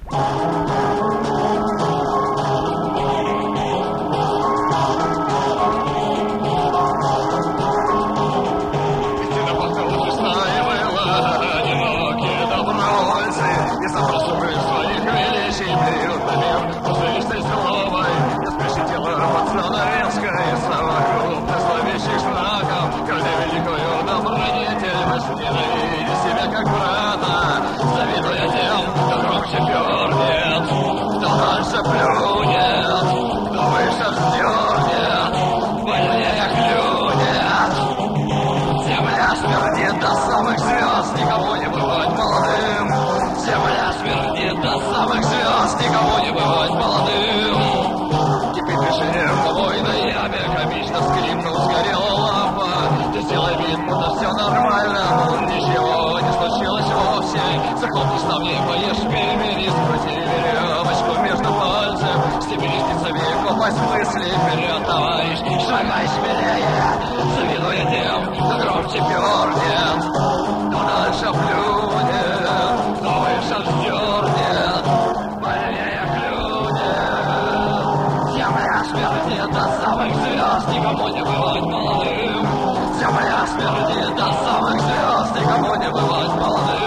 Ненавидя себя как брата, завидуя тем, кто громче пернет, кто дальше плюнет, кто выше вздернет, больнее клюнет. Земля смердит до самых звезд, никому не бывать молодым. Земля смердит до самых звезд, никому не бывать молодым. Кипит движение тобой на яме, комично скрипнул, сгорела лампа. Ты сделай вид, будто все нормально, но ничего не случилось вовсе. Захлопни ставни, поешь пельмени, скрути веревочку между пальцев. Степени птицами попасть в мысли вперед, товарищ, шагай смелее. Завидуя тем, кто громче пернет, кто дальше плюнет, кто выше вздернет, больнее клюнет. Земля смердит до самых звезд, никому не бывать молодым. Земля смердит до самых звезд, никому не бывать молодым.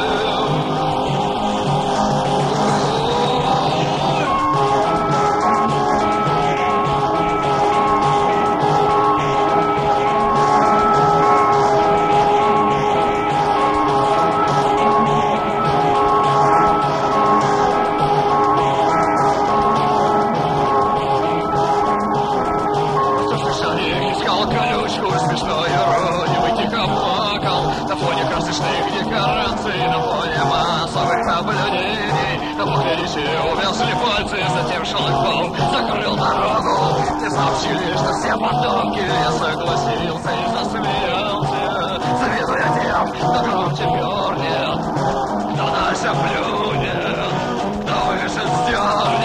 Смешной иронию тихо плакал на фоне красочных декораций, на фоне массовых наблюдений. На пограничье увязли пальцы, затем шлагбаум закрыл дорогу. Не сообщили, что все потомки, я согласился и засмеялся. Завидуя тем, кто громче пернет, кто дальше плюнет, кто выше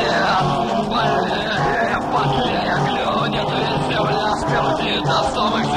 сдернет, больнее, подлее клюнет. Ведь земля смердит до самых